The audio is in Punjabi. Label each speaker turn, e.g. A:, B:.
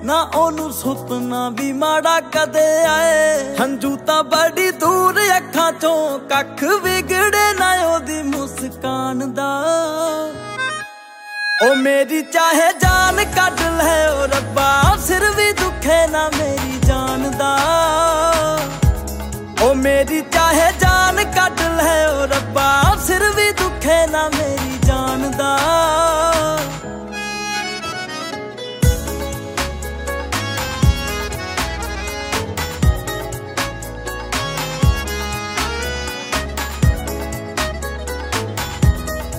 A: ਨਾ ਉਹਨੂੰ ਸੁਪਨਾ ਵੀ ਮਾੜਾ ਕਦੇ ਆਏ। ਹੰਝੂ ਤਾਂ ਬੜੀ ਦੂਰ ਅੱਖਾਂ ਚੋਂ, ਕੱਖ ਵਿਗੜੇ ਨਾ ਉਹਦੀ ਮੁਸਕਾਨ ਦਾ। ਉਹ ਮੇਰੀ ਚਾਹੇ ਜਾਨ ਕੱਢ ਲੈ ਓ ਰੱਬਾ, ਸਿਰ ਵੀ ਦੁਖੇ ਨਾ ਮੇਰੀ ਜਾਨ ਦਾ। ਉਹ ਮੇਰੀ ਚਾਹੇ ਜਾਨ ਕੱਢ ਲੈ ਓ ਰੱਬਾ, ਸਿਰ ਵੀ ਦੁਖੇ ਨਾ ਮੇਰੀ ਜਾਨ ਦਾ।